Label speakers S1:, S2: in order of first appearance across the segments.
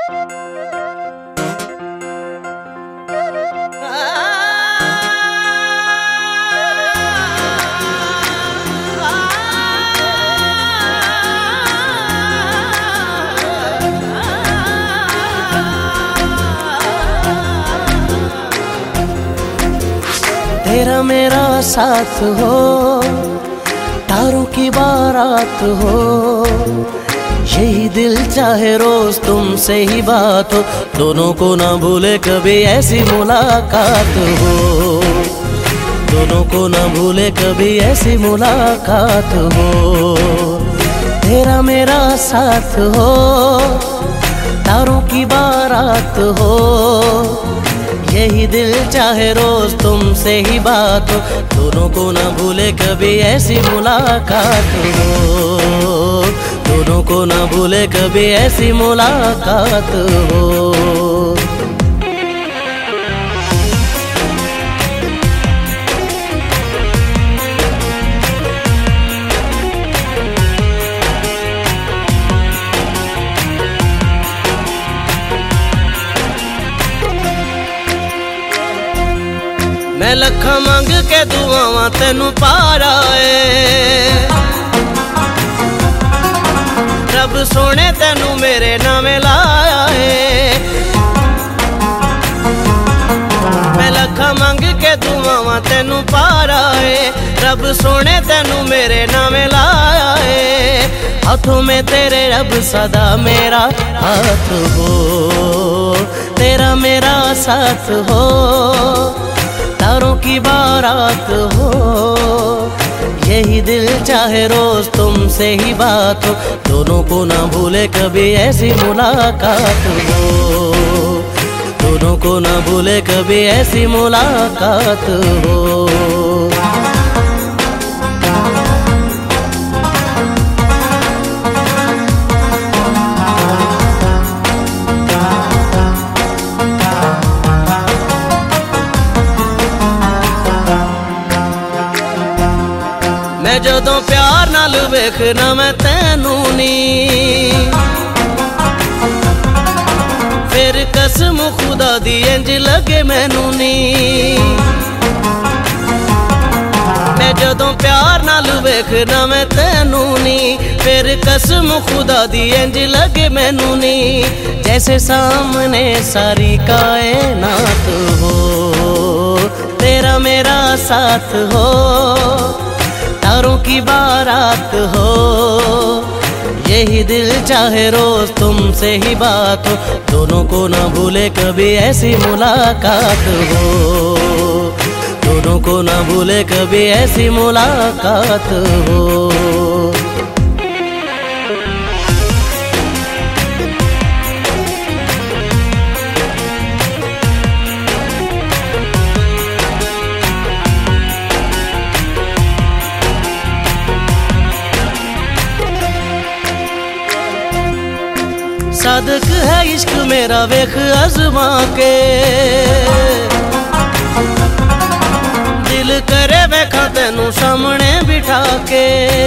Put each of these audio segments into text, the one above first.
S1: तेरा मेरा साथ हो, तारों की बारात हो, यही दिल चाहे रोज तुमसे ही बात हो, दोनों को ना भूले कभी ऐसी मुलाकात हो, दोनों को ना भूले कभी ऐसी मुलाकात हो। तेरा मेरा साथ हो, तारों की बारात हो, यही दिल चाहे रोज तुमसे ही बात हो, दोनों को ना भूले कभी ऐसी मुलाकात हो, दोनों को ना भूले कभी ऐसी मुलाकात हो। मैं लखा मंग के दुआवां तेनू पारा है, रब सोने तेनू मेरे नामे लाया है। मैं लखा मंग के दुआवां तेनू पारा है, रब सोने तेनू मेरे नामे लाया है। हाथों में तेरे रब सदा मेरा हाथ हो, तेरा मेरा साथ हो, तारों की बारात हो, यही दिल चाहे रोज तुमसे ही बात हो, दोनों को ना भूले कभी ऐसी मुलाकात हो, दोनों को ना भूले कभी ऐसी मुलाकात हो। मैं जदों प्यार नाल वेखना मैं तैनू नी, फिर कसम खुदा दी इंज लगे मैनू नी। मैं जदों प्यार नाल वेखना मैं तैनू नी, फिर कसम खुदा दी इंज लगे मैनू नी। जैसे सामने सारी कायनात हो, तेरा मेरा साथ हो, तारों की बारात हो, यही दिल चाहे रोज तुमसे ही बात हो, दोनों को ना भूले कभी ऐसी मुलाकात हो, दोनों को ना भूले कभी ऐसी मुलाकात हो। सादक है इश्क मेरा वेख अज़मा के, दिल करे वेखा तेनू सामने बिठा के।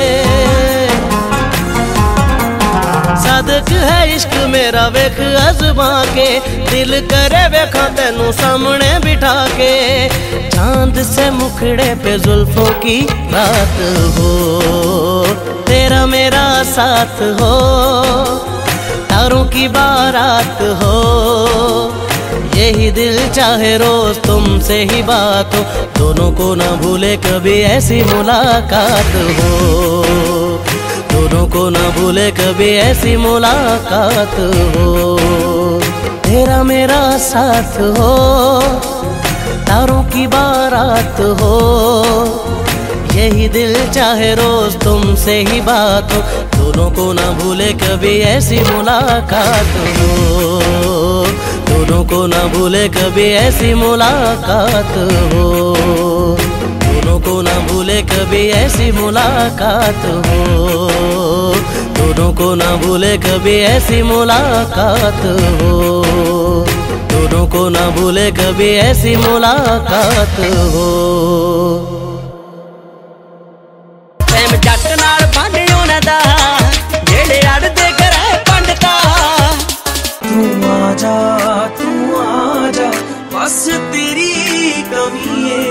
S1: सादक है इश्क मेरा वेख अज़मा के, दिल करे वेखा तेनू सामने बिठा के। चांद से मुखड़े पे जुल्फों की रात हो, तेरा मेरा साथ हो, तारों की बारात हो, यही दिल चाहे रोज तुमसे ही बात हो, दोनों को ना भूले कभी ऐसी मुलाकात हो, दोनों को ना भूले कभी ऐसी मुलाकात हो। तेरा मेरा साथ हो, तारों की बारात हो, यही दिल चाहे रोज तुमसे ही बात हो, दोनों को ना भूले कभी ऐसी मुलाकात हो, दोनों को ना भूले कभी ऐसी मुलाकात हो, दोनों को ना भूले कभी ऐसी मुलाकात हो, दोनों को ना भूले कभी ऐसी मुलाकात हो, दोनों को ना भूले कभी ऐसी मुलाकात हो।
S2: जट नाल पानी उन्हां दा जेड़े अड़दे करे पंडता।
S3: जा तू आ जा, बस तेरी कमी है।